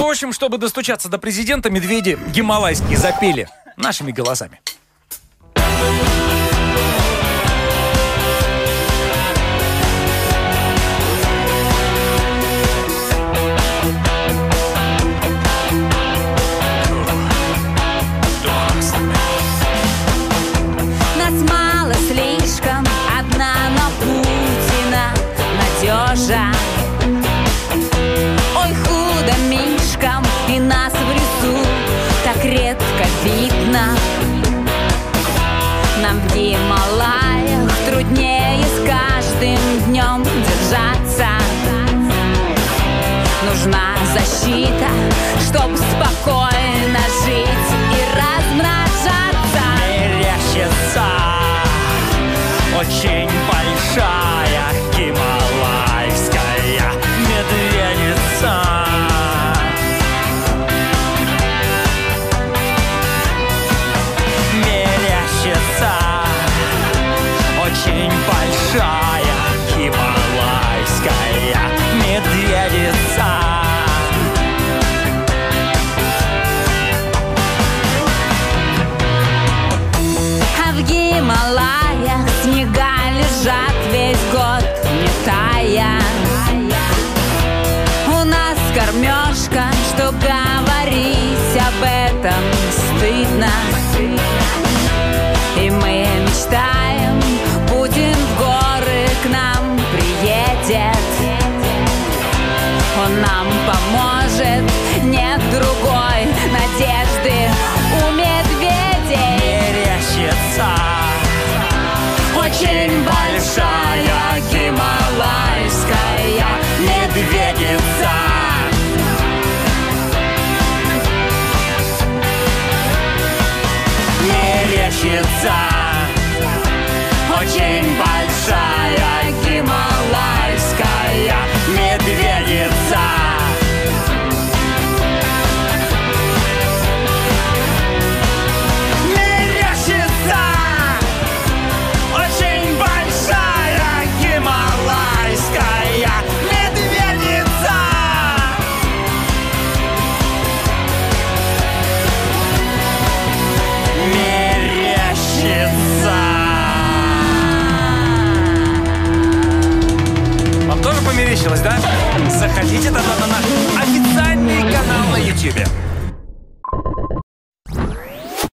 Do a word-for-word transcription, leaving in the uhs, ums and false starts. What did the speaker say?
В общем, чтобы достучаться до президента, медведи гималайские запели нашими голосами. Нас мало слишком, одна, но Путина надежа. Ой, худо мишкам, и нас в лесу так редко видно. Нам в Гималаях труднее с каждым днем держаться. Нужна защита, чтоб спокойно жить и размножаться. Мерещится очень большая гималайская медведица. Мерещится очень большая гималайская медведица. А в Гималаях снега лежат весь год, не тая. У нас кормежка, что говорить об этом стыдно. И мы мечтаем, Путин в горы к нам приедет. Он нам поможет, нет другой надежды у медведей. Мерещится очень большая гималайская